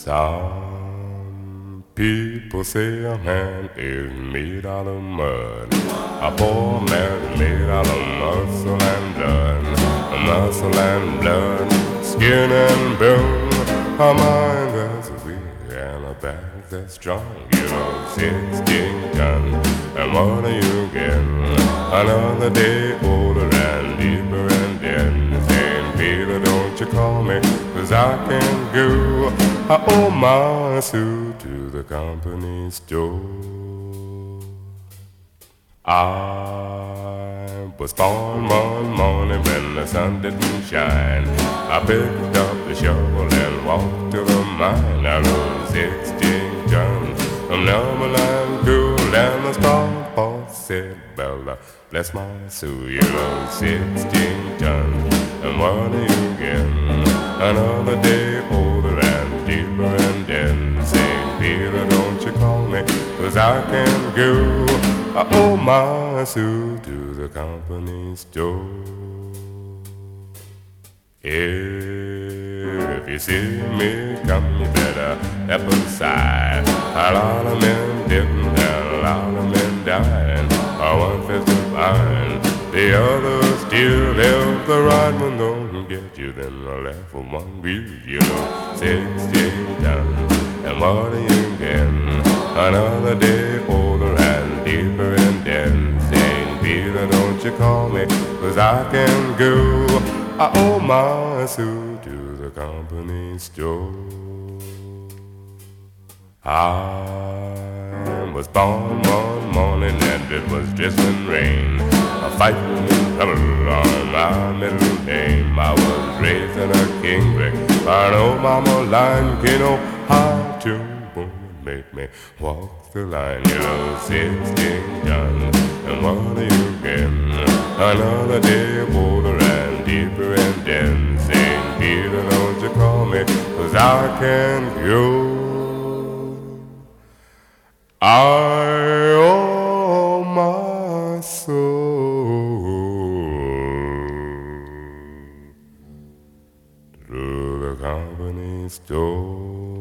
Some people say a man is made out of mud. A poor man is made out of muscle and blood. Muscle and blood, skin and bone. A mind that's weak and a back that's strong. You know, 16 tons. And what are you getting? Another day older and deeper and then saying, Peter, don't you call me, 'cause I can't go. I owe my suit to the company store. I was born one morning when the sun didn't shine. I picked up the shovel and walked to the mine. I rode 16 tons from Numberland cool, and the star boss said, Bella, bless my soul, you rode 16 tons. And what are you getting? Another day older and deeper and then saying, Peter, don't you call me, 'cause I can't go. I owe my suit to the company store. If you see me come, you better step aside. A lot of men didn't and a lot of men died. One fist of iron, the other still. If the right one don't get you, then the left one will. You know, 16 tons. And what are you getting? Another day older and deeper and then saying, Peter, don't you call me, 'cause I can go. I owe my suit to the company store. I was born one morning and it was drizzling rain. A fighting in trouble on my middle name. I was raised in a king brick. I know mama line, you know how to make me walk the line. You know, 16 tons. And what are you getting? Another day older and deeper and then saying, Peter, don't you call me, 'cause I can't go. I owe my soul to the company store.